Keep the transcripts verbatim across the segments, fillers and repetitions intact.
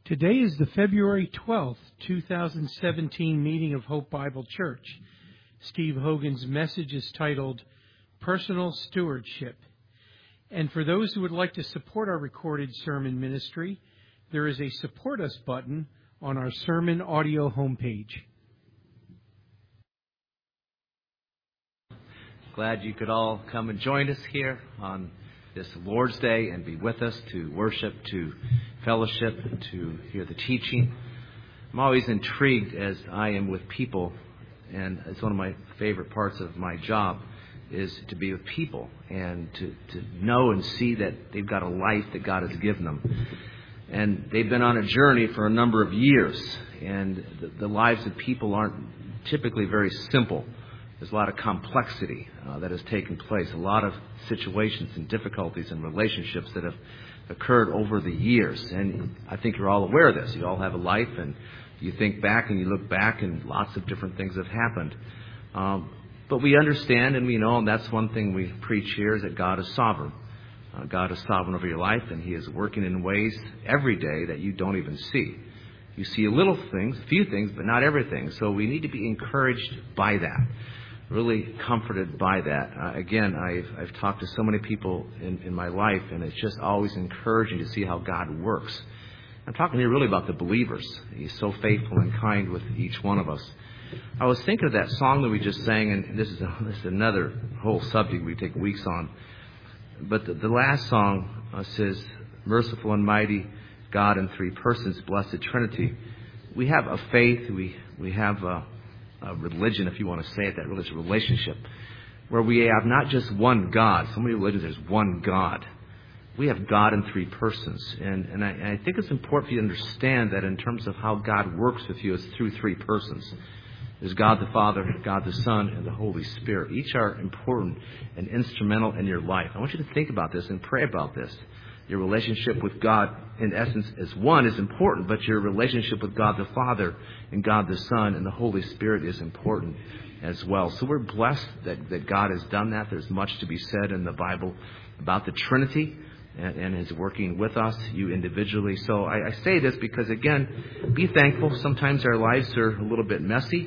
Today is the February twelfth, two thousand seventeen meeting of Hope Bible Church. Steve Hogan's message is titled Personal Stewardship. And for those who would like to support our recorded sermon ministry, there is a Support Us button on our sermon audio homepage. Glad you could all come and join us here on this Lord's Day and be with us to worship, to fellowship, to hear the teaching. I'm always intrigued as I am with people, and it's one of my favorite parts of my job is to be with people and to, to know and see that they've got a life that God has given them. And they've been on a journey for a number of years, and the, the lives of people aren't typically very simple. There's a lot of complexity uh, that has taken place, a lot of situations and difficulties and relationships that have occurred over the years. And I think you're all aware of this. You all have a life, and you think back and you look back, and lots of different things have happened. Um, but we understand and we know, and that's one thing we preach here, is that God is sovereign. Uh, God is sovereign over your life, and He is working in ways every day that you don't even see. You see little things, a few things, but not everything. So we need to be encouraged by that. Really comforted by that. Uh, again, I've I've talked to so many people in, in my life, and it's just always encouraging to see how God works. I'm talking here really about the believers. He's so faithful and kind with each one of us. I was thinking of that song that we just sang, and this is a, this is another whole subject we take weeks on. But the, the last song uh, says, "Merciful and mighty God in three persons, blessed Trinity." We have a faith. We we have a A religion, if you want to say it, that religious relationship, where we have not just one God. So many religions, there's one God. We have God in three persons. And, and, I, and I think it's important for you to understand that in terms of how God works with you, it's through three persons. There's God the Father, God the Son, and the Holy Spirit. Each are important and instrumental in your life. I want you to think about this and pray about this. Your relationship with God, in essence, as one is important, but your relationship with God the Father and God the Son and the Holy Spirit is important as well. So we're blessed that, that God has done that. There's much to be said in the Bible about the Trinity and, and His working with us, you individually. So I, I say this because, again, be thankful. Sometimes our lives are a little bit messy.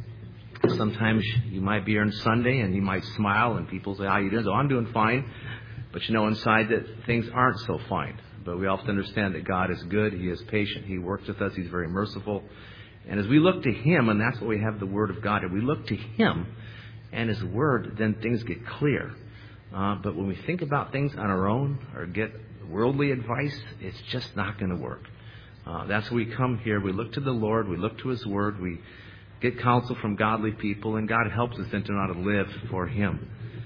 Sometimes you might be here on Sunday and you might smile and people say, "How you doing?" So I'm doing fine. But you know inside that things aren't so fine. But we often understand that God is good. He is patient. He works with us. He's very merciful. And as we look to Him, and that's what we have the Word of God, and we look to Him and His Word, then things get clear. Uh, but when we think about things on our own or get worldly advice, it's just not going to work. Uh, that's why we come here. We look to the Lord. We look to His Word. We get counsel from godly people, and God helps us then to know how to live for Him.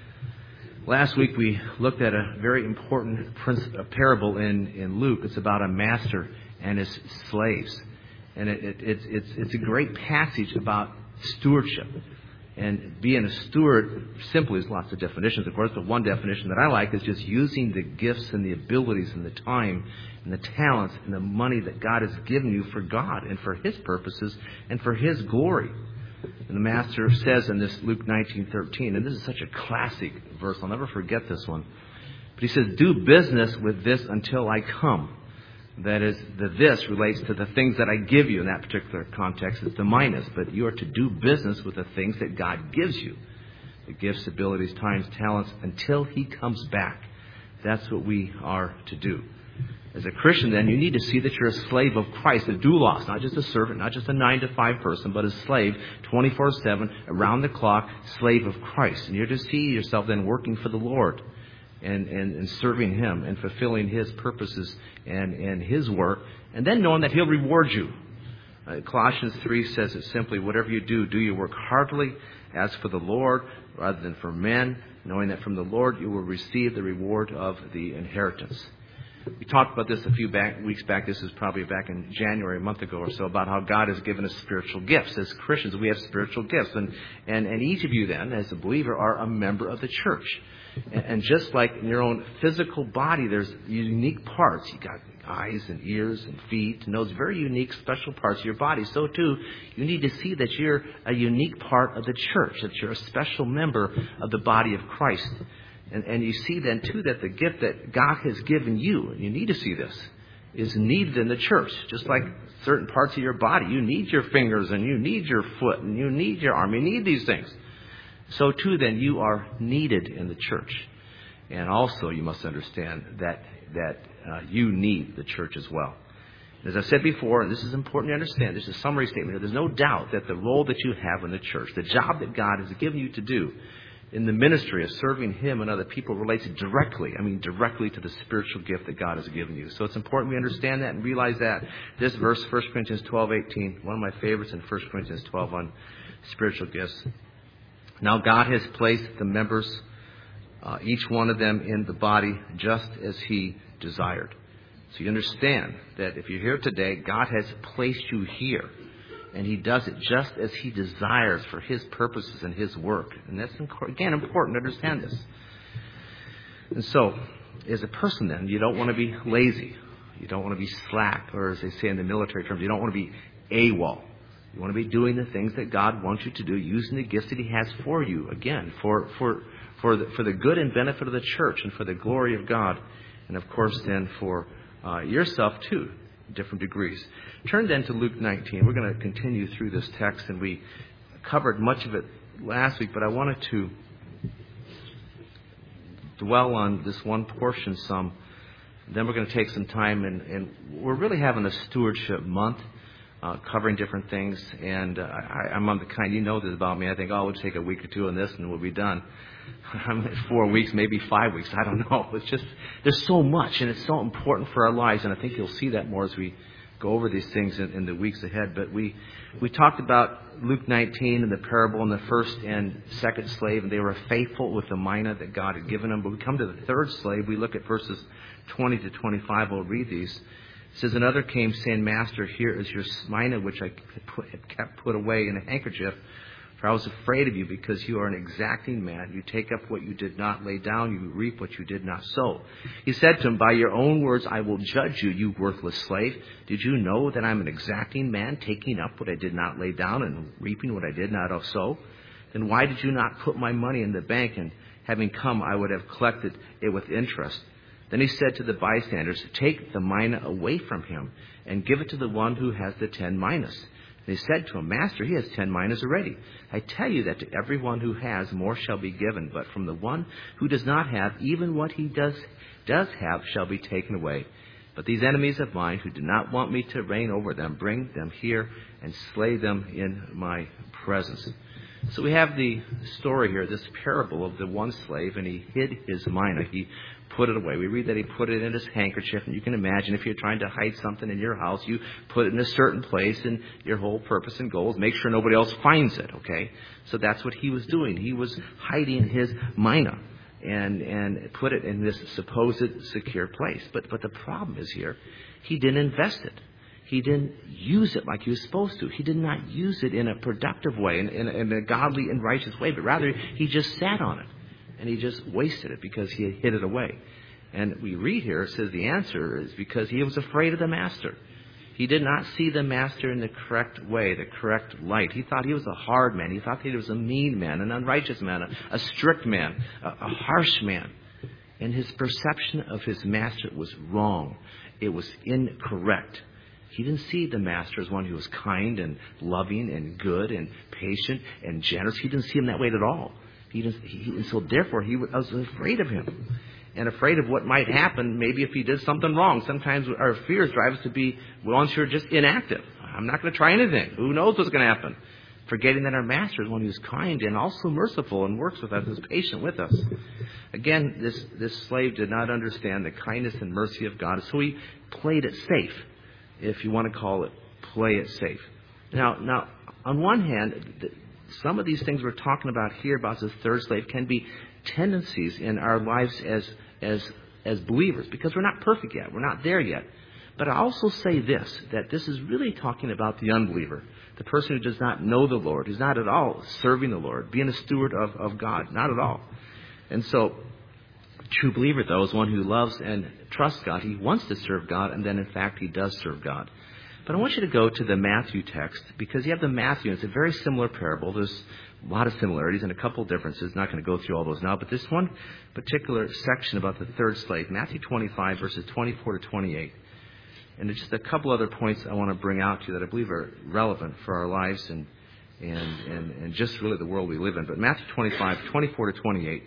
Last week we looked at a very important a parable in, in Luke. It's about a master and his slaves. And it, it, it's, it's, it's a great passage about stewardship. And being a steward simply is lots of definitions, of course, but one definition that I like is just using the gifts and the abilities and the time and the talents and the money that God has given you for God and for His purposes and for His glory. And the Master says in this Luke nineteen thirteen, and this is such a classic verse, I'll never forget this one. But He says, "Do business with this until I come." That is, the this relates to the things that I give you in that particular context. It's the minus, but you are to do business with the things that God gives you. The gifts, abilities, times, talents, until He comes back. That's what we are to do. As a Christian, then, you need to see that you're a slave of Christ, a doulos, not just a servant, not just a nine to five person, but a slave, twenty-four seven, around the clock, slave of Christ. And you're to see yourself then working for the Lord and, and, and serving Him and fulfilling His purposes and, and His work, and then knowing that He'll reward you. Uh, Colossians three says it simply, "Whatever you do, do your work heartily as for the Lord rather than for men, knowing that from the Lord you will receive the reward of the inheritance." We talked about this a few back, weeks back. This is probably back in January, a month ago or so, about how God has given us spiritual gifts. As Christians, we have spiritual gifts. And, and, and each of you then, as a believer, are a member of the church. And, and just like in your own physical body, there's unique parts. You've got eyes and ears and feet and those very unique, special parts of your body. So, too, you need to see that you're a unique part of the church, that you're a special member of the body of Christ. And, and you see then, too, that the gift that God has given you, and you need to see this, is needed in the church. Just like certain parts of your body. You need your fingers and you need your foot and you need your arm. You need these things. So too then you are needed in the church. And also you must understand that, that uh, you need the church as well. As I've said before, and this is important to understand, this is a summary statement here, there's no doubt that the role that you have in the church, the job that God has given you to do in the ministry of serving Him and other people relates directly, I mean directly to the spiritual gift that God has given you. So it's important we understand that and realize that. This verse, First Corinthians twelve eighteen, one of my favorites in First Corinthians twelve on spiritual gifts. Now God has placed the members, uh, each one of them in the body just as He desired. So you understand that if you're here today, God has placed you here. And He does it just as He desires for His purposes and His work. And that's, again, important to understand this. And so, as a person then, you don't want to be lazy. You don't want to be slack. Or as they say in the military terms, you don't want to be AWOL. You want to be doing the things that God wants you to do, using the gifts that He has for you. Again, for, for, for, the, for the good and benefit of the church and for the glory of God. And of course then for uh, yourself too. Different degrees. Turn then to Luke nineteen. We're going to continue through this text, and we covered much of it last week, but I wanted to dwell on this one portion some. Then we're going to take some time, and, and we're really having a stewardship month, uh, covering different things, and uh, I, I'm on the kind, you know this about me, I think, oh, we'll take a week or two on this and we'll be done. I'm at four weeks, maybe five weeks. I don't know. It's just, there's so much, and it's so important for our lives. And I think you'll see that more as we go over these things in, in the weeks ahead. But we, we talked about Luke nineteen and the parable and the first and second slave, and they were faithful with the mina that God had given them. But we come to the third slave. We look at verses twenty to twenty-five. We'll read these. It says, another came saying, Master, here is your mina, which I put, kept put away in a handkerchief. For I was afraid of you, because you are an exacting man. You take up what you did not lay down. You reap what you did not sow. He said to him, by your own words I will judge you, you worthless slave. Did you know that I'm an exacting man, taking up what I did not lay down and reaping what I did not sow? Then why did you not put my money in the bank, and having come I would have collected it with interest? Then he said to the bystanders, take the mina away from him, and give it to the one who has the ten minas. They said to him, Master, he has ten minas already. I tell you that to everyone who has, more shall be given. But from the one who does not have, even what he does does have shall be taken away. But these enemies of mine, who do not want me to reign over them, bring them here and slay them in my presence. So we have the story here, this parable of the one slave, and he hid his mina. He put it away. We read that he put it in his handkerchief, and you can imagine if you're trying to hide something in your house, you put it in a certain place, and your whole purpose and goal is make sure nobody else finds it, okay? So that's what he was doing. He was hiding his mina and and put it in this supposed secure place. But but the problem is here, he didn't invest it. He didn't use it like he was supposed to. He did not use it in a productive way, in, in, in a godly and righteous way, but rather he just sat on it. And he just wasted it because he had hid it away. And we read here, it says the answer is because he was afraid of the master. He did not see the master in the correct way, the correct light. He thought he was a hard man. He thought he was a mean man, an unrighteous man, a, a strict man, a, a harsh man. And his perception of his master was wrong. It was incorrect. He didn't see the master as one who was kind and loving and good and patient and generous. He didn't see him that way at all. He didn't, he, and so therefore he was, I was afraid of him and afraid of what might happen maybe if he did something wrong. Sometimes our fears drive us to be ones who are just inactive. I'm not going to try anything. Who knows what's going to happen? Forgetting that our master is one who is kind and also merciful and works with us, is patient with us. Again, this, this slave did not understand the kindness and mercy of God, so he played it safe, if you want to call it play it safe. Now, now on one hand, the, some of these things we're talking about here about this third slave can be tendencies in our lives as as as believers, because we're not perfect yet. We're not there yet. But I also say this, that this is really talking about the unbeliever, the person who does not know the Lord, who's not at all serving the Lord, being a steward of, of God, not at all. And so, a true believer, though, is one who loves and trusts God. He wants to serve God, and then, in fact, he does serve God. But I want you to go to the Matthew text, because you have the Matthew, and it's a very similar parable. There's a lot of similarities and a couple of differences. I'm not going to go through all those now, but this one particular section about the third slave, Matthew twenty-five, verses twenty-four to twenty-eight. And there's just a couple other points I want to bring out to you that I believe are relevant for our lives and and, and, and just really the world we live in. But Matthew twenty-five, twenty-four to twenty-eight.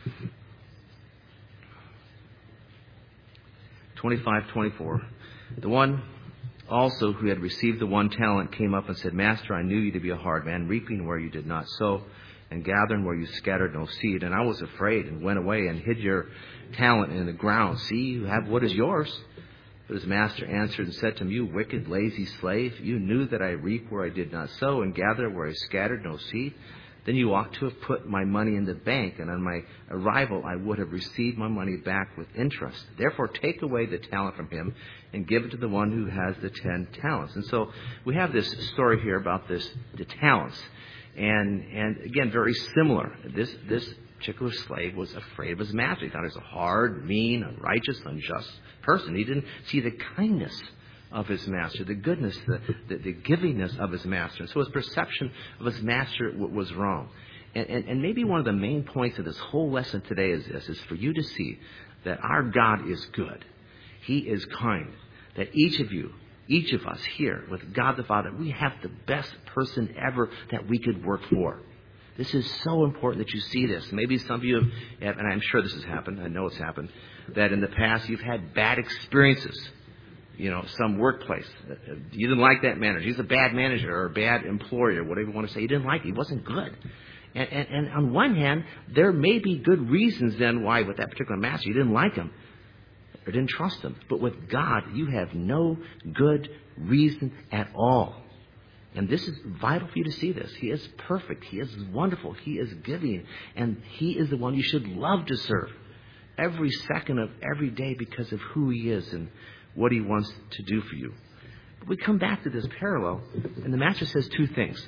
twenty-five, twenty-four. The one also who had received the one talent came up and said, Master, I knew you to be a hard man, reaping where you did not sow, and gathering where you scattered no seed. And I was afraid and went away and hid your talent in the ground. See, you have what is yours. But his master answered and said to him, You wicked, lazy slave, you knew that I reap where I did not sow, and gather where I scattered no seed. Then you ought to have put my money in the bank, and on my arrival I would have received my money back with interest. Therefore take away the talent from him and give it to the one who has the ten talents. And so we have this story here about this the talents. And and again, very similar. This this particular slave was afraid of his master. He thought he was a hard, mean, unrighteous, unjust person. He didn't see the kindness of his master, the goodness, the, the, the givingness of his master. And so his perception of his master w- was wrong. And, and, and maybe one of the main points of this whole lesson today is this, is for you to see that our God is good. He is kind. That each of you, each of us here with God the Father, we have the best person ever that we could work for. This is so important that you see this. Maybe some of you have, and I'm sure this has happened, I know it's happened, that in the past you've had bad experiences. You know, some workplace. You didn't like that manager. He's a bad manager or a bad employer, whatever you want to say. You didn't like it. He wasn't good. And, and, and on one hand, there may be good reasons then why with that particular master you didn't like him or didn't trust him. But with God, you have no good reason at all. And this is vital for you to see this. He is perfect. He is wonderful. He is giving. And He is the one you should love to serve every second of every day because of who He is and what He wants to do for you. But we come back to this parallel, and the Master says two things.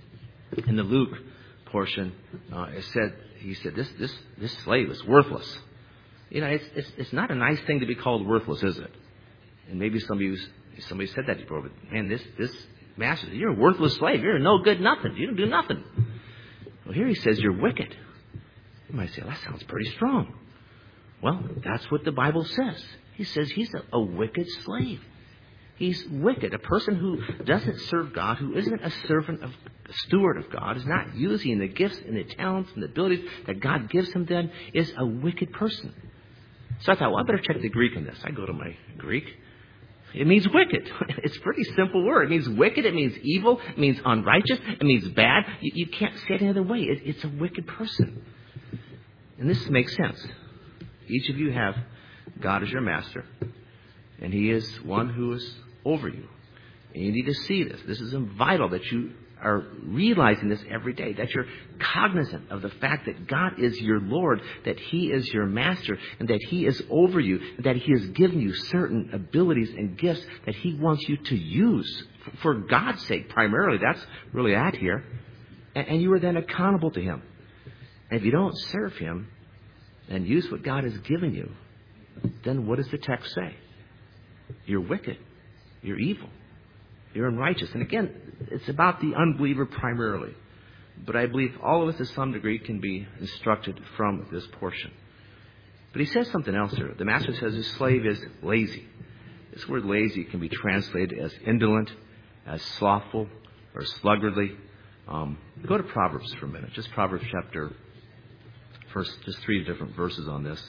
In the Luke portion, uh, it said, he said, this this this slave is worthless. You know, it's, it's it's not a nice thing to be called worthless, is it? And maybe some of you, somebody said that before, but man, this this master, you're a worthless slave. You're no good nothing. You don't do nothing. Well, here he says you're wicked. You might say, well, that sounds pretty strong. Well, that's what the Bible says. He says he's a, a wicked slave. He's wicked. A person who doesn't serve God, who isn't a servant of, a steward of God, is not using the gifts and the talents and the abilities that God gives him then, is a wicked person. So I thought, well, I better check the Greek in this. I go to my Greek. It means wicked. It's a pretty simple word. It means wicked. It means evil. It means unrighteous. It means bad. You, you can't say it any other way. It, it's a wicked person. And this makes sense. Each of you have God as your master, and He is one who is over you. And you need to see this. This is vital that you are realizing this every day, that you're cognizant of the fact that God is your Lord, that He is your master, and that He is over you, and that He has given you certain abilities and gifts that He wants you to use for God's sake primarily. That's really at here. And you are then accountable to Him. And if you don't serve Him and use what God has given you, then what does the text say? You're wicked. You're evil. You're unrighteous. And again, it's about the unbeliever primarily. But I believe all of us to some degree can be instructed from this portion. But he says something else here. The master says his slave is lazy. This word lazy can be translated as indolent, as slothful, or sluggardly. Um, go to Proverbs for a minute. Just Proverbs chapter, first, just three different verses on this.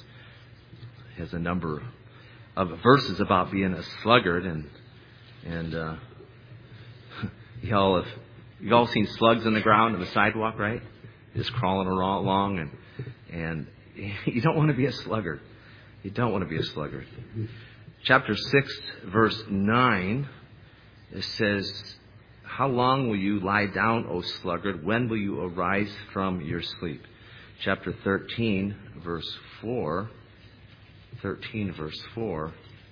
Has a number of verses about being a sluggard, and and uh, y'all have you've all seen slugs on the ground on the sidewalk, right? Just crawling along, and and you don't want to be a sluggard. You don't want to be a sluggard. Chapter six, verse nine, it says, "How long will you lie down, O sluggard? When will you arise from your sleep?" Chapter thirteen, verse four. thirteen, verse four.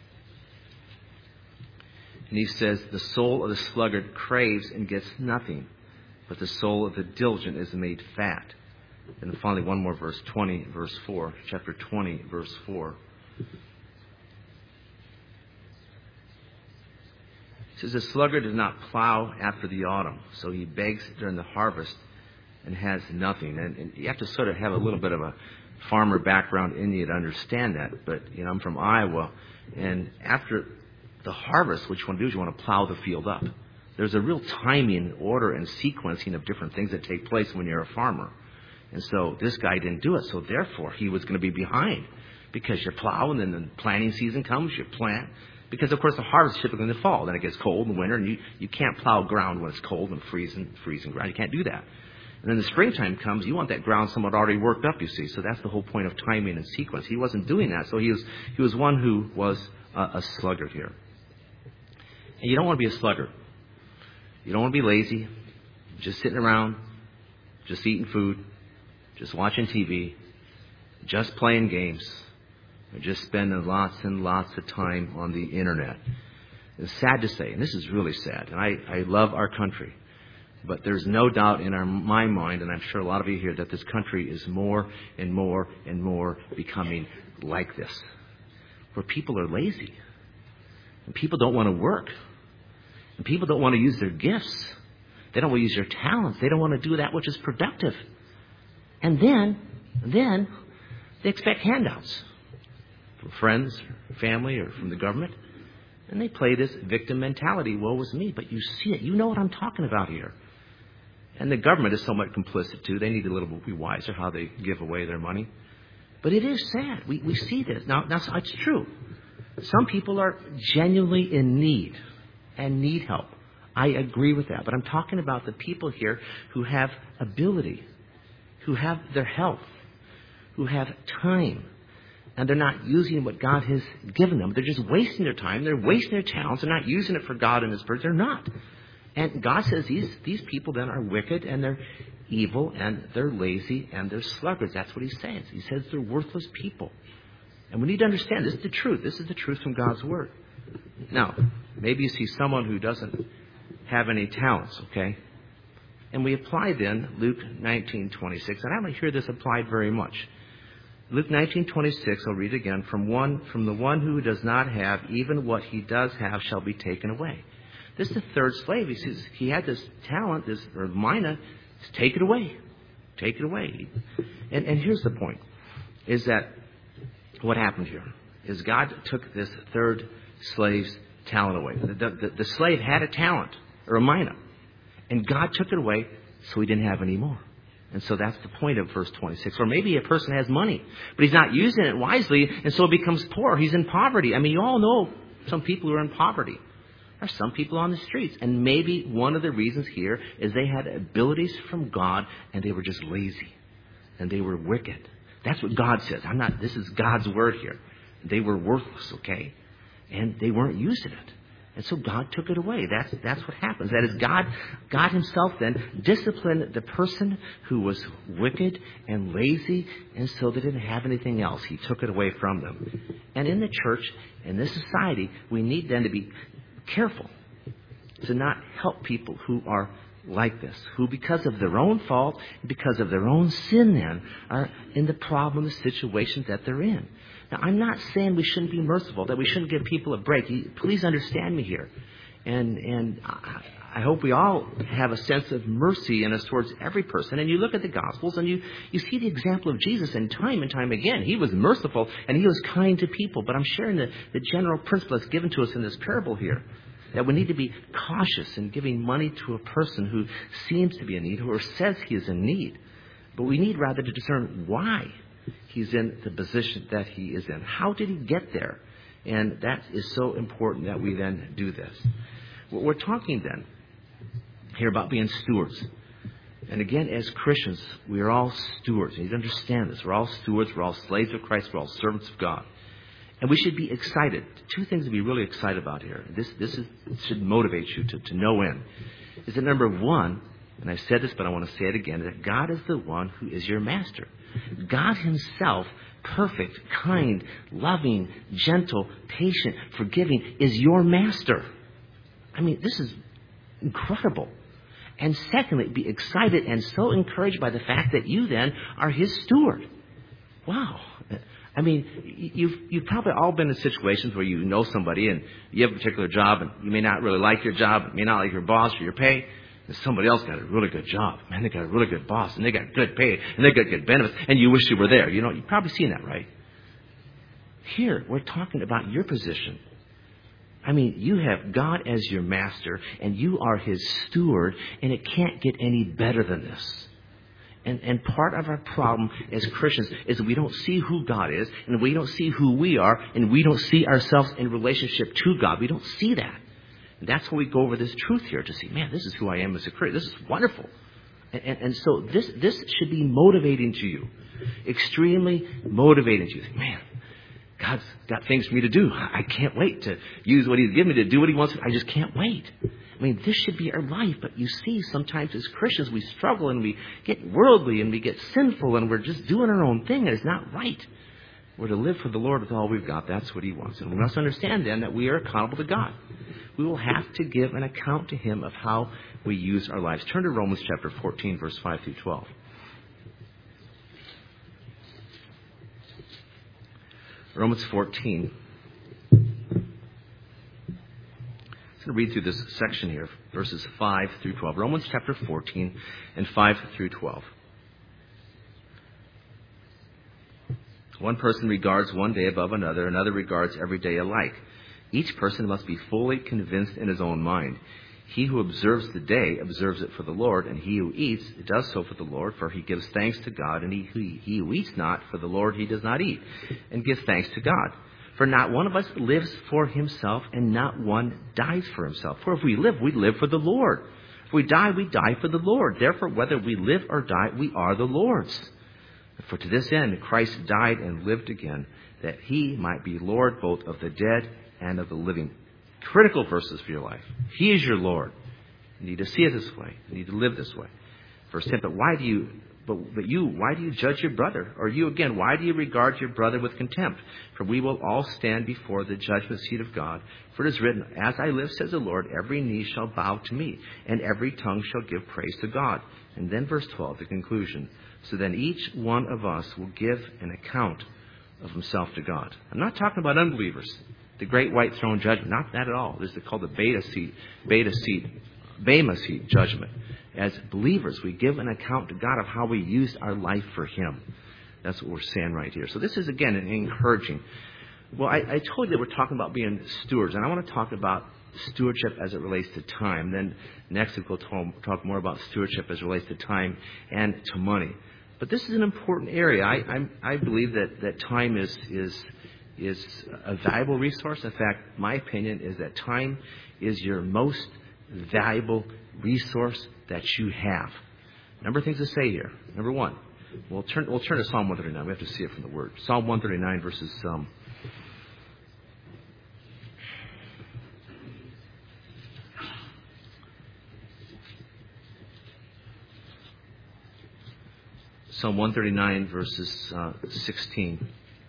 And he says, the soul of the sluggard craves and gets nothing, but the soul of the diligent is made fat. And finally, one more verse, twenty, verse four. Chapter twenty, verse four. It says, the sluggard does not plow after the autumn, so he begs during the harvest and has nothing. And, and you have to sort of have a little bit of a farmer background in you to understand that. But, you know, I'm from Iowa, and after the harvest, what you want to do is you want to plow the field up. There's a real timing, order, and sequencing of different things that take place when you're a farmer. And so this guy didn't do it. So therefore, he was going to be behind because you're plowing, and then the planting season comes, you plant. Because, of course, the harvest is typically in the fall. Then it gets cold in the winter, and you, you can't plow ground when it's cold and freezing, freezing ground. You can't do that. And then the springtime comes, you want that ground somewhat already worked up, you see. So that's the whole point of timing and sequence. He wasn't doing that. So he was, he was one who was a, a sluggard here. And you don't want to be a sluggard. You don't want to be lazy, just sitting around, just eating food, just watching T V, just playing games, or just spending lots and lots of time on the internet. It's sad to say, and this is really sad, and I, I love our country, but there's no doubt in our, my mind, and I'm sure a lot of you here, that this country is more and more and more becoming like this, where people are lazy, and people don't want to work. And people don't want to use their gifts. They don't want to use their talents. They don't want to do that which is productive. And then, then they expect handouts from friends, family, or from the government. And they play this victim mentality, woe is me. But you see it. You know what I'm talking about here. And the government is somewhat complicit too. They need a little bit be wiser how they give away their money. But it is sad. We, we see this. Now, now, it's true. Some people are genuinely in need and need help. I agree with that. But I'm talking about the people here who have ability, who have their health, who have time, and they're not using what God has given them. They're just wasting their time. They're wasting their talents. They're not using it for God and His purpose. They're not. And God says these, these people then are wicked, and they're evil, and they're lazy, and they're sluggards. That's what He says. He says they're worthless people. And we need to understand this is the truth. This is the truth from God's Word. Now, maybe you see someone who doesn't have any talents, okay? And we apply then Luke nineteen twenty-six, and I don't hear this applied very much. Luke nineteen twenty-six, I'll read it again. From one, from the one who does not have, even what he does have shall be taken away. This is the third slave. He says he had this talent, this or mina, take it away, take it away. And and here's the point: is that what happened here is God took this third slave's talent away. The, the, the slave had a talent, or a mina, and God took it away so he didn't have any more. And so that's the point of verse twenty-six. Or maybe a person has money, but he's not using it wisely, and so it becomes poor. He's in poverty. I mean, you all know some people who are in poverty. There are some people on the streets. And maybe one of the reasons here is they had abilities from God, and they were just lazy, and they were wicked. That's what God says. I'm not, this is God's word here. They were worthless, okay? And they weren't using it. And so God took it away. That's that's what happens. That is, God, God Himself then disciplined the person who was wicked and lazy, and so they didn't have anything else. He took it away from them. And in the church, in this society, we need then to be careful to not help people who are like this, who because of their own fault, because of their own sin then, are in the problem, the situation that they're in. Now, I'm not saying we shouldn't be merciful, that we shouldn't give people a break. Please understand me here. And and I hope we all have a sense of mercy in us towards every person. And you look at the Gospels and you, you see the example of Jesus, and time and time again, He was merciful and He was kind to people. But I'm sharing the, the general principle that's given to us in this parable here, that we need to be cautious in giving money to a person who seems to be in need, or says he is in need. But we need rather to discern why he's in the position that he is in. How did he get there? And that is so important that we then do this. We're talking then here about being stewards. And again, as Christians, we are all stewards. You need to understand this. We're all stewards. We're all slaves of Christ. We're all servants of God. And we should be excited. Two things to be really excited about here. This this is, should motivate you to, to no end. Is that number one, and I've said this, but I want to say it again, that God is the one who is your master. God Himself, perfect, kind, loving, gentle, patient, forgiving, is your master. I mean, this is incredible. And secondly, be excited and so encouraged by the fact that you then are His steward. Wow. I mean, you've you've probably all been in situations where you know somebody and you have a particular job and you may not really like your job, you may not like your boss or your pay. And somebody else got a really good job. Man, they got a really good boss, and they got good pay, and they got good benefits, and you wish you were there. You know, you've probably seen that, right? Here, we're talking about your position. I mean, you have God as your master, and you are his steward, and it can't get any better than this. And, and part of our problem as Christians is that we don't see who God is, and we don't see who we are, and we don't see ourselves in relationship to God. We don't see that. And that's why we go over this truth here to see, man, this is who I am as a Christian. This is wonderful. And, and, and so this, this should be motivating to you, extremely motivating to you. Man, God's got things for me to do. I can't wait to use what he's given me to do what he wants. I just can't wait. I mean, this should be our life. But you see, sometimes as Christians, we struggle and we get worldly and we get sinful and we're just doing our own thing. And it's not right. We're to live for the Lord with all we've got. That's what he wants. And we must understand then that we are accountable to God. We will have to give an account to him of how we use our lives. Turn to Romans chapter fourteen, verse five through twelve. Romans fourteen. I'm going to read through this section here, verses five through twelve. Romans chapter fourteen and five through twelve. One person regards one day above another, another regards every day alike. Each person must be fully convinced in his own mind. He who observes the day observes it for the Lord, and he who eats does so for the Lord, for he gives thanks to God, and he who, he who eats not for the Lord he does not eat, and gives thanks to God. For not one of us lives for himself, and not one dies for himself. For if we live, we live for the Lord. If we die, we die for the Lord. Therefore, whether we live or die, we are the Lord's. For to this end Christ died and lived again, that he might be Lord both of the dead and of the living. Critical verses for your life. He is your Lord. You need to see it this way. You need to live this way. Verse ten, but why do you, but, but you, why do you judge your brother? Or you again, why do you regard your brother with contempt? For we will all stand before the judgment seat of God. For it is written, as I live, says the Lord, every knee shall bow to me, and every tongue shall give praise to God. And then verse twelve, the conclusion. So then each one of us will give an account of himself to God. I'm not talking about unbelievers. The great white throne judgment, not that at all. This is called the beta seat, beta seat, bema seat judgment. As believers, we give an account to God of how we used our life for him. That's what we're saying right here. So this is, again, an encouraging. Well, I, I told you that we're talking about being stewards, and I want to talk about stewardship as it relates to time. Then next week we'll talk more about stewardship as it relates to time and to money. But this is an important area. I, I, I believe that, that time is is is a valuable resource. In fact, my opinion is that time is your most valuable resource that you have. Number of things to say here. Number one, we'll turn we'll turn to Psalm one thirty-nine. We have to see it from the Word. Psalm one thirty-nine verses um, Psalm one thirty-nine verses uh, sixteen.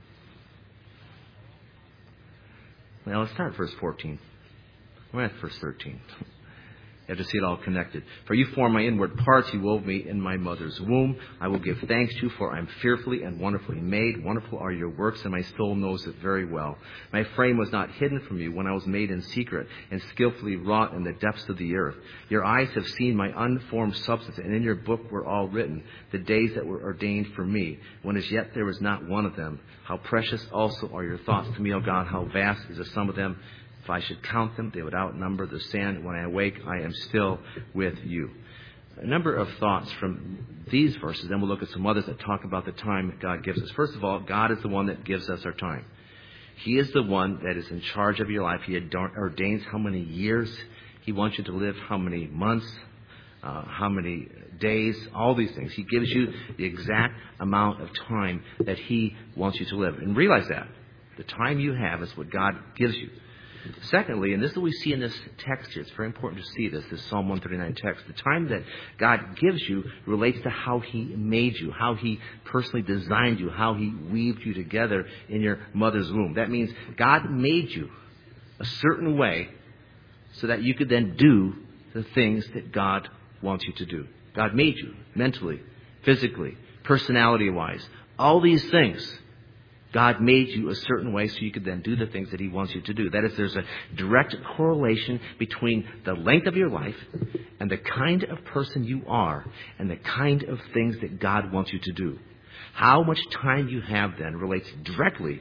Well, let's start at verse fourteen. We're at verse thirteen. You have to see it all connected. For you formed my inward parts, you wove me in my mother's womb. I will give thanks to you, for I am fearfully and wonderfully made. Wonderful are your works, and my soul knows it very well. My frame was not hidden from you when I was made in secret and skillfully wrought in the depths of the earth. Your eyes have seen my unformed substance, and in your book were all written, the days that were ordained for me, when as yet there was not one of them. How precious also are your thoughts to me, O God, how vast is the sum of them. If I should count them, they would outnumber the sand. When I awake, I am still with you. A number of thoughts from these verses. Then we'll look at some others that talk about the time that God gives us. First of all, God is the one that gives us our time. He is the one that is in charge of your life. He ordains how many years He wants you to live, how many months, uh, how many days, all these things. He gives you the exact amount of time that He wants you to live. And realize that. The time you have is what God gives you. Secondly, and this is what we see in this text here, it's very important to see this, this Psalm one thirty-nine text. The time that God gives you relates to how He made you, how He personally designed you, how He weaved you together in your mother's womb. That means God made you a certain way so that you could then do the things that God wants you to do. God made you mentally, physically, personality-wise, all these things. God made you a certain way so you could then do the things that He wants you to do. That is, there's a direct correlation between the length of your life and the kind of person you are and the kind of things that God wants you to do. How much time you have then relates directly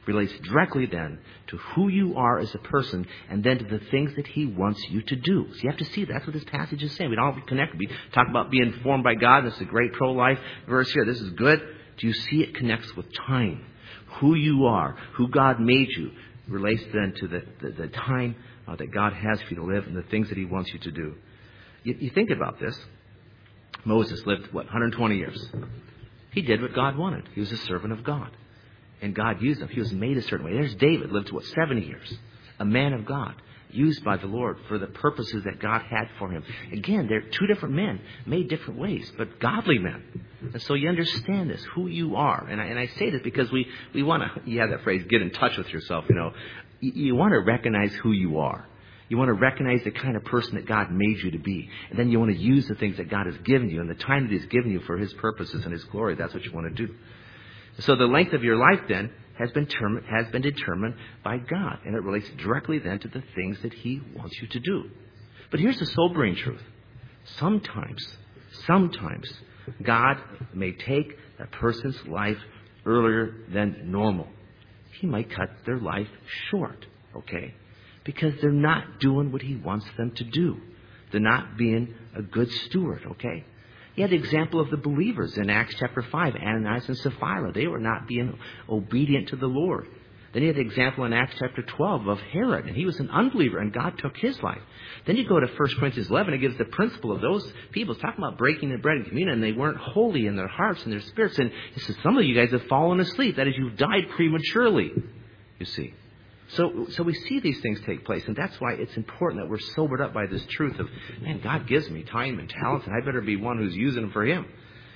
relates directly then to who you are as a person and then to the things that he wants you to do. So you have to see that's what this passage is saying. We don't connect. We talk about being formed by God. This is a great pro-life verse here. This is good. Do you see it connects with time? Who you are, who God made you, relates then to the, the, the time uh, that God has for you to live and the things that he wants you to do. You, you think about this. Moses lived, what, one hundred twenty years. He did what God wanted. He was a servant of God. And God used him. He was made a certain way. There's David, lived, what, seventy years. A man of God, used by the Lord for the purposes that God had for him. Again, they're two different men, made different ways, but godly men. And so you understand this, who you are. And I, and I say this because we, we want to, you have that phrase, get in touch with yourself, you know. You, you want to recognize who you are. You want to recognize the kind of person that God made you to be. And then you want to use the things that God has given you and the time that he's given you for his purposes and his glory. That's what you want to do. So the length of your life then has been term- has been determined by God. And it relates directly then to the things that he wants you to do. But here's the sobering truth. Sometimes, sometimes God may take a person's life earlier than normal. He might cut their life short, okay? Because they're not doing what he wants them to do. They're not being a good steward, okay? He had the example of the believers in Acts chapter five, Ananias and Sapphira. They were not being obedient to the Lord. Then he had the example in Acts chapter twelve of Herod, and he was an unbeliever, and God took his life. Then you go to First Corinthians eleven, it gives the principle of those people. It's talking about breaking the bread and communion, and they weren't holy in their hearts and their spirits. And it says, some of you guys have fallen asleep. That is, you've died prematurely, you see. So, so we see these things take place, and that's why it's important that we're sobered up by this truth of, man, God gives me time and talents, and I better be one who's using them for him.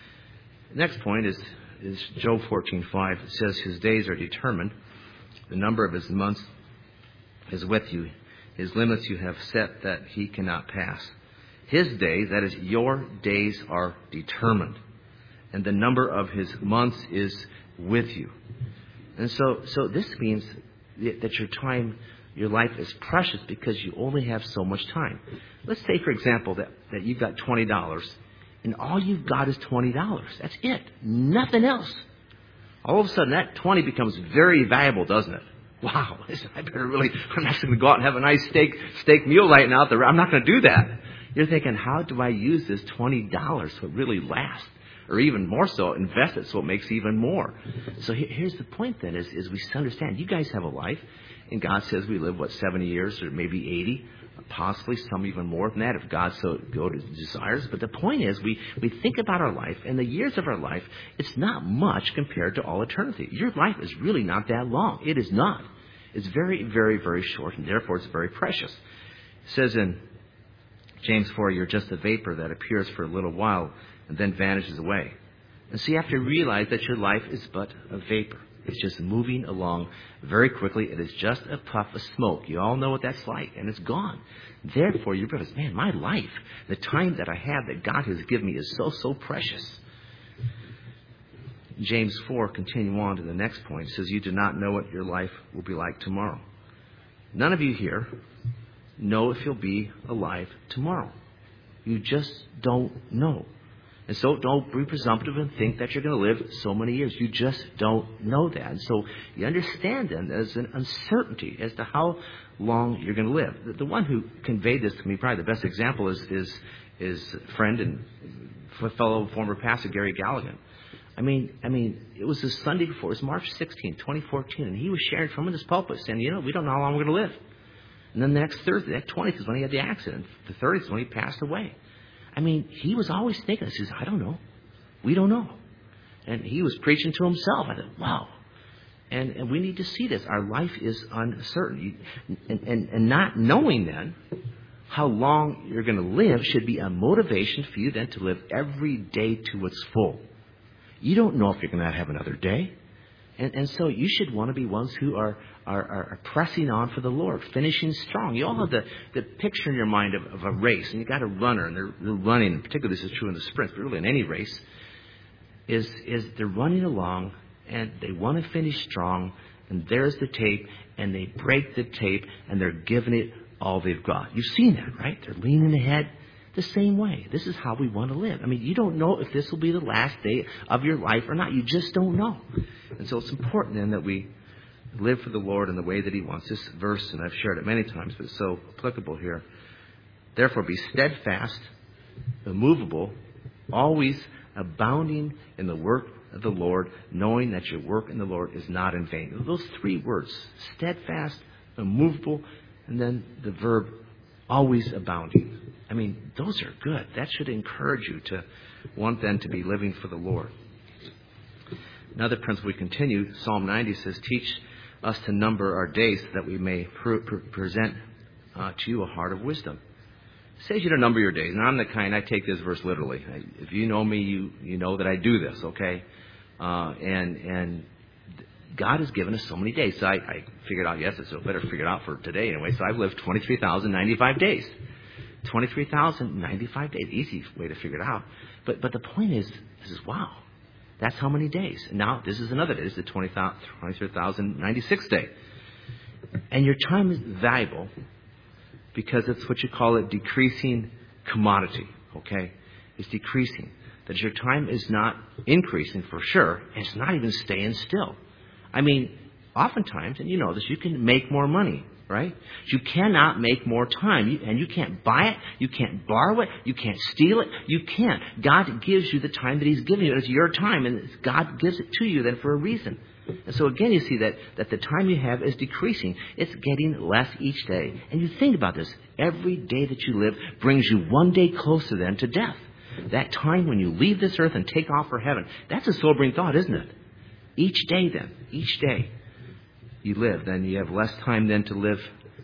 The next point is, is Job fourteen five. It says, his days are determined. The number of his months is with you. His limits you have set that he cannot pass. His days, that is, your days are determined. And the number of his months is with you. And so, so this means that your time, your life is precious because you only have so much time. Let's say, for example, that, that you've got twenty dollars and all you've got is twenty dollars. That's it. Nothing else. All of a sudden, that twenty becomes very valuable, doesn't it? Wow, listen, I better really, I'm not going to go out and have a nice steak steak meal right now. I'm not going to do that. You're thinking, how do I use this twenty dollars so it really lasts? Or even more so, invest it so it makes even more. So here's the point then, is, is we understand, you guys have a life, and God says we live, what, seventy years or maybe eighty, possibly some even more than that if God so go to desires. But the point is, we, we think about our life, and the years of our life, it's not much compared to all eternity. Your life is really not that long. It is not. It's very, very, very short, and therefore it's very precious. It says in James four, you're just a vapor that appears for a little while and then vanishes away. And so you have to realize that your life is but a vapor. It's just moving along very quickly. It is just a puff of smoke. You all know what that's like, and it's gone. Therefore, you realize, man, my life, the time that I have that God has given me is so, so precious. James four, continue on to the next point. It says, you do not know what your life will be like tomorrow. None of you here know if you'll be alive tomorrow. You just don't know. And so don't be presumptive and think that you're going to live so many years. You just don't know that. And so you understand then there's an uncertainty as to how long you're going to live. The, the one who conveyed this to me, probably the best example, is is, is friend and fellow former pastor Gary Galligan. I mean, I mean, it was the Sunday before. It was March sixteenth, twenty fourteen, and he was sharing from his pulpit saying, you know, we don't know how long we're going to live. And then the next Thursday, that twentieth is when he had the accident. The thirtieth is when he passed away. I mean, he was always thinking, he says, I don't know. We don't know. And he was preaching to himself. I thought, wow. And, and we need to see this. Our life is uncertain. And, and, and not knowing then how long you're going to live should be a motivation for you then to live every day to its full. You don't know if you're going to have another day. And, and so you should want to be ones who are, are, are pressing on for the Lord, finishing strong. You all have the, the picture in your mind of, of a race, and you've got a runner, and they're, they're running, and particularly this is true in the sprints, but really in any race, is, is they're running along, and they want to finish strong, and there's the tape, and they break the tape, and they're giving it all they've got. You've seen that, right? They're leaning ahead. The same way. This is how we want to live. I mean, you don't know if this will be the last day of your life or not. You just don't know. And so it's important then that we live for the Lord in the way that He wants. This verse, and I've shared it many times, but it's so applicable here. Therefore, be steadfast, immovable, always abounding in the work of the Lord, knowing that your work in the Lord is not in vain. Those three words, steadfast, immovable, and then the verb, always abounding. I mean, those are good. That should encourage you to want then to be living for the Lord. Another principle we continue, Psalm ninety says, teach us to number our days so that we may pr- pr- present uh, to you a heart of wisdom. It says you to number your days. And I'm the kind, I take this verse literally. I, if you know me, you you know that I do this, okay? Uh, and and God has given us so many days. So I, I figured out, yes, so better figure it out for today anyway. So I've lived twenty-three thousand ninety-five days. twenty-three thousand ninety-five days. Easy way to figure it out. But but the point is, this is wow. That's how many days. And now this is another day. This is the twenty-three thousand ninety-sixth day. And your time is valuable because it's what you call a decreasing commodity. Okay? It's decreasing. That your time is not increasing for sure, and it's not even staying still. I mean, oftentimes, and you know this, you can make more money, right? You cannot make more time, you, and you can't buy it, you can't borrow it, you can't steal it, you can't. God gives you the time that He's given you. It's your time, and God gives it to you then for a reason. And so again, you see that, that the time you have is decreasing. It's getting less each day. And you think about this. Every day that you live brings you one day closer then to death. That time when you leave this earth and take off for heaven. That's a sobering thought, isn't it? Each day then, each day you live, then you have less time then to live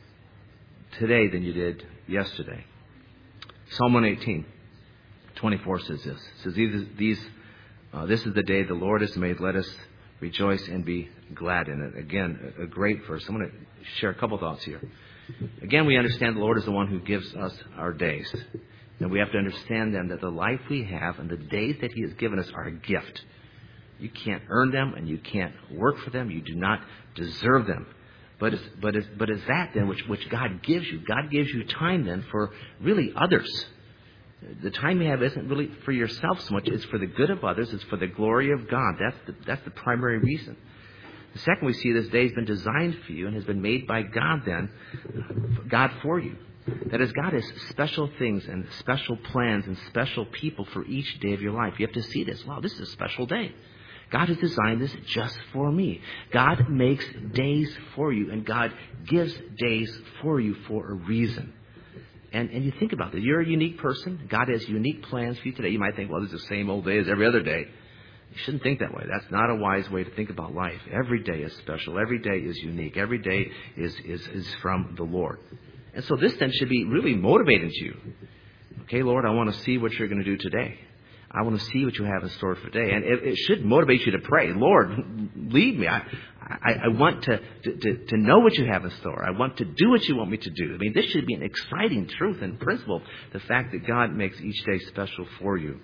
today than you did yesterday. Psalm one eighteen, twenty-four says this. It says, these, these uh, this is the day the Lord has made. Let us rejoice and be glad in it. Again, a, a great verse. I'm going to share a couple thoughts here. Again, we understand the Lord is the one who gives us our days. And we have to understand then that the life we have and the days that He has given us are a gift. You can't earn them and you can't work for them. You do not deserve them. But it's, but it's, but it's that then which, which God gives you. God gives you time then for really others. The time you have isn't really for yourself so much. It's for the good of others. It's for the glory of God. That's the, that's the primary reason. The second, we see this day has been designed for you and has been made by God then, God for you. That is, God has special things and special plans and special people for each day of your life. You have to see this. Wow, this is a special day. God has designed this just for me. God makes days for you, and God gives days for you for a reason. And and you think about that. You're a unique person. God has unique plans for you today. You might think, well, this is the same old day as every other day. You shouldn't think that way. That's not a wise way to think about life. Every day is special. Every day is unique. Every day is, is, is from the Lord. And so this then should be really motivating to you. Okay, Lord, I want to see what you're going to do today. I want to see what you have in store for today. And it, it should motivate you to pray. Lord, lead me. I, I, I want to, to, to know what you have in store. I want to do what you want me to do. I mean, this should be an exciting truth and principle, the fact that God makes each day special for you.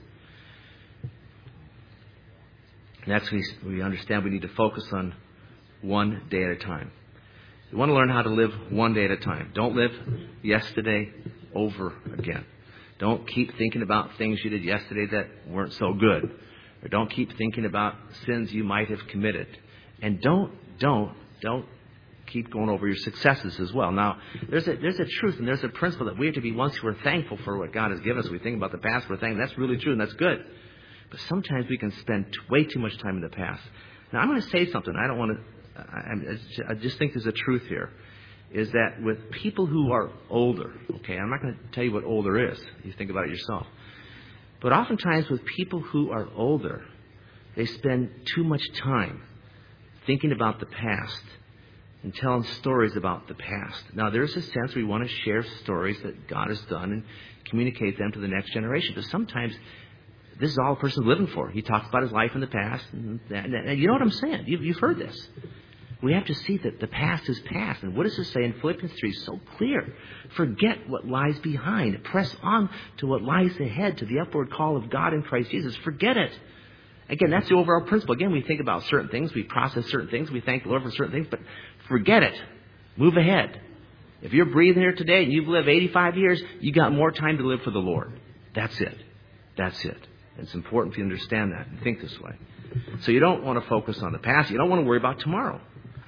Next, we, we understand we need to focus on one day at a time. You want to learn how to live one day at a time. Don't live yesterday over again. Don't keep thinking about things you did yesterday that weren't so good. Or don't keep thinking about sins you might have committed. And don't, don't, don't keep going over your successes as well. Now, there's a, there's a truth and there's a principle that we have to be, once we're thankful for what God has given us, we think about the past, we're thankful. That's really true and that's good. But sometimes we can spend way too much time in the past. Now, I'm going to say something. I don't want to, I, I just think there's a truth here. Is that with people who are older, okay, I'm not going to tell you what older is. You think about it yourself. But oftentimes with people who are older, they spend too much time thinking about the past and telling stories about the past. Now, there's a sense we want to share stories that God has done and communicate them to the next generation. But sometimes this is all a person's living for. He talks about his life in the past. And, that, and you know what I'm saying. You've, you've heard this. We have to see that the past is past. And what does it say in Philippians three? So clear. Forget what lies behind. Press on to what lies ahead, to the upward call of God in Christ Jesus. Forget it. Again, that's the overall principle. Again, we think about certain things. We process certain things. We thank the Lord for certain things. But forget it. Move ahead. If you're breathing here today and you've lived eighty-five years, you got more time to live for the Lord. That's it. That's it. It's important for you to understand that and think this way. So you don't want to focus on the past. You don't want to worry about tomorrow.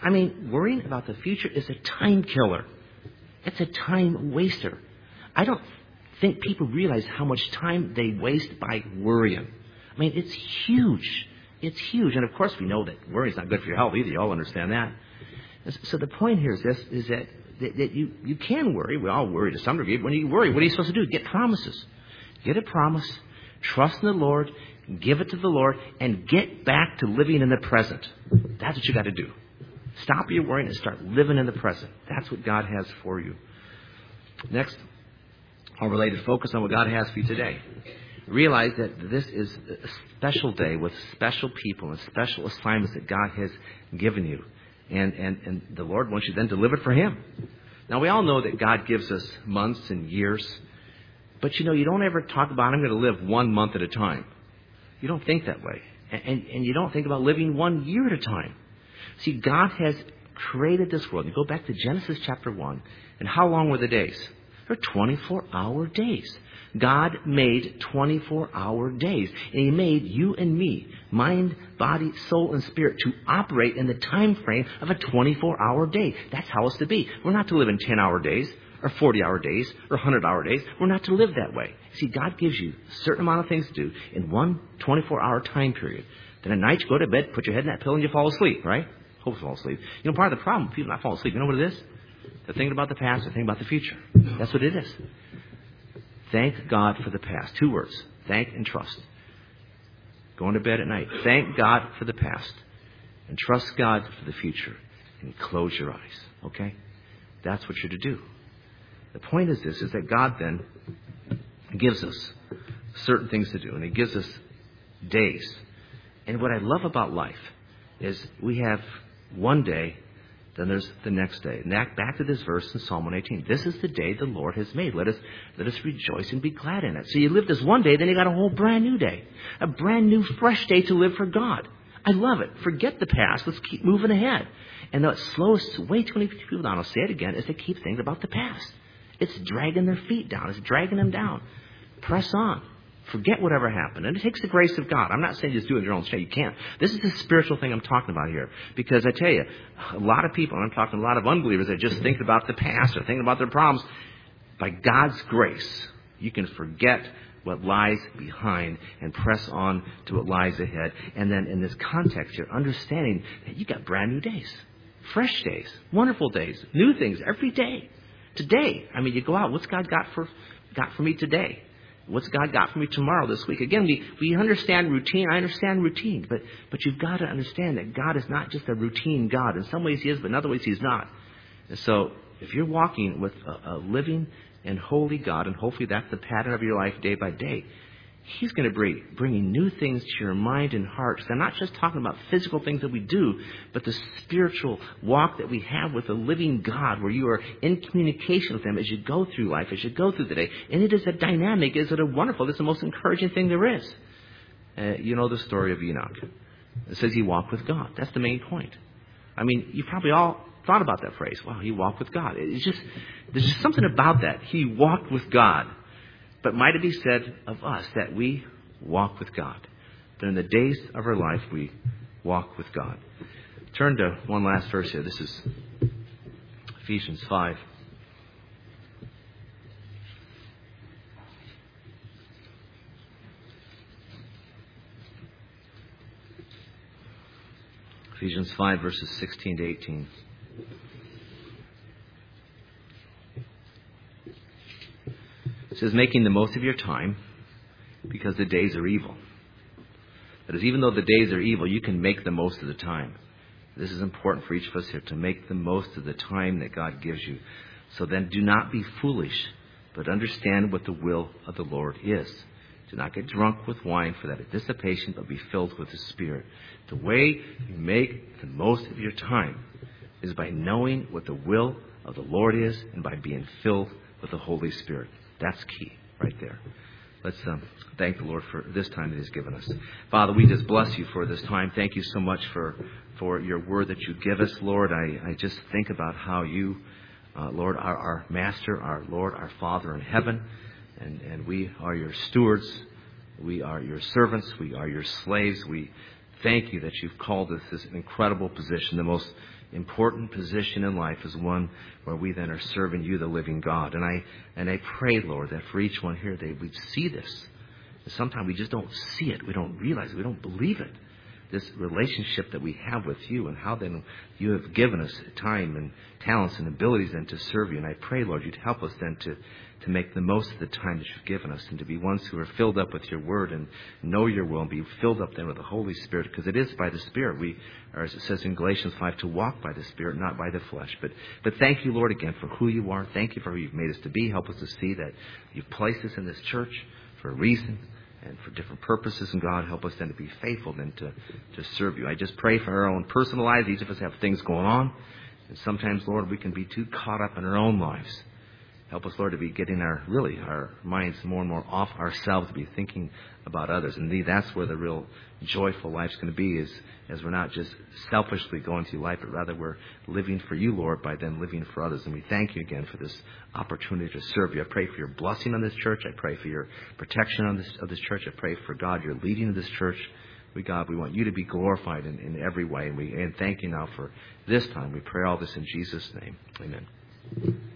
I mean, worrying about the future is a time killer. It's a time waster. I don't think people realize how much time they waste by worrying. I mean, it's huge. It's huge. And of course we know that worry is not good for your health either. You all understand that. So the point here is this, is that, that, that you, you can worry. We all worry to some degree. But when you worry, what are you supposed to do? Get promises. Get a promise. Trust in the Lord. Give it to the Lord. And get back to living in the present. That's what you got to do. Stop your worrying and start living in the present. That's what God has for you. Next, our related focus on what God has for you today. Realize that this is a special day with special people and special assignments that God has given you. And, and, and the Lord wants you then to live it for Him. Now, we all know that God gives us months and years. But, you know, you don't ever talk about, I'm going to live one month at a time. You don't think that way. And, and, and you don't think about living one year at a time. See, God has created this world. You go back to Genesis chapter one. And how long were the days? They're twenty-four hour days. God made twenty-four hour days. And He made you and me, mind, body, soul, and spirit, to operate in the time frame of a twenty-four hour day. That's how it's to be. We're not to live in ten hour days, or forty hour days, or one hundred hour days. We're not to live that way. See, God gives you a certain amount of things to do in one twenty-four hour time period. Then at night, you go to bed, put your head in that pillow, and you fall asleep, right? Hope you fall asleep. You know, part of the problem with people not falling asleep, you know what it is? They're thinking about the past, they're thinking about the future. That's what it is. Thank God for the past. Two words. Thank and trust. Going to bed at night. Thank God for the past. And trust God for the future. And close your eyes. Okay? That's what you're to do. The point is this, is that God then gives us certain things to do. And He gives us days. And what I love about life is we have one day, then there's the next day. And that, back to this verse in Psalm one eighteen. This is the day the Lord has made. Let us let us rejoice and be glad in it. So you live this one day, then you got a whole brand new day. A brand new, fresh day to live for God. I love it. Forget the past. Let's keep moving ahead. And the slowest way too many people down, I'll say it again, is they keep thinking about the past. It's dragging their feet down. It's dragging them down. Press on. Forget whatever happened. And it takes the grace of God. I'm not saying just do it in your own strength. You can't. This is the spiritual thing I'm talking about here. Because I tell you, a lot of people, and I'm talking to a lot of unbelievers, that just think about the past or thinking about their problems. By God's grace, you can forget what lies behind and press on to what lies ahead. And then in this context, you're understanding that you got brand new days. Fresh days. Wonderful days. New things every day. Today, I mean, you go out. What's God got for got for me today? What's God got for me tomorrow, this week? Again, we, we understand routine. I understand routine. But but you've got to understand that God is not just a routine God. In some ways He is, but in other ways He's not. And so if you're walking with a, a living and holy God, and hopefully that's the pattern of your life day by day, He's going to bring bringing new things to your mind and heart. So I'm not just talking about physical things that we do, but the spiritual walk that we have with a living God, where you are in communication with Him as you go through life, as you go through the day. And it is a dynamic, is it a wonderful, it's the most encouraging thing there is. Uh, you know the story of Enoch. It says he walked with God. That's the main point. I mean, you probably all thought about that phrase. Wow, he walked with God. It's just, there's just something about that. He walked with God. But might it be said of us that we walk with God? That in the days of our life we walk with God. Turn to one last verse here. This is Ephesians five. Ephesians five, verses sixteen to eighteen. It says, making the most of your time because the days are evil. That is, even though the days are evil, you can make the most of the time. This is important for each of us here, to make the most of the time that God gives you. So then do not be foolish, but understand what the will of the Lord is. Do not get drunk with wine, for that is dissipation, but be filled with the Spirit. The way you make the most of your time is by knowing what the will of the Lord is and by being filled with the Holy Spirit. That's key right there. Let's um, thank the Lord for this time that He's given us. Father, we just bless You for this time. Thank You so much for, for Your word that You give us, Lord. I, I just think about how You, uh, Lord, are our Master, our Lord, our Father in heaven. And, and we are Your stewards. We are Your servants. We are Your slaves. We thank You that You've called us this incredible position, the most important position in life is one where we then are serving you, the living God. And I and I pray, Lord, that for each one here, they would see this. Sometimes we just don't see it. We don't realize it. We don't believe it. This relationship that we have with you, and how then you have given us time and talents and abilities then to serve you. And I pray, Lord, you'd help us then to, to make the most of the time that you've given us, and to be ones who are filled up with your word and know your will, and be filled up then with the Holy Spirit, because it is by the Spirit we are, as it says in Galatians five, to walk by the Spirit, not by the flesh. But but thank you, Lord, again for who you are. Thank you for who you've made us to be. Help us to see that you've placed us in this church for a reason and for different purposes. And God, help us then to be faithful then to, to serve you. I just pray for our own personal lives. Each of us have things going on. And sometimes, Lord, we can be too caught up in our own lives. Help us, Lord, to be getting our, really, our minds more and more off ourselves, to be thinking about others. And indeed, that's where the real joyful life's going to be, is as we're not just selfishly going through life, but rather we're living for you, Lord, by then living for others. And we thank you again for this opportunity to serve you. I pray for your blessing on this church. I pray for your protection on this, of this church. I pray for, God, your leading of this church. We, God, we want you to be glorified in, in every way. And we and thank you now for this time. We pray all this in Jesus' name. Amen.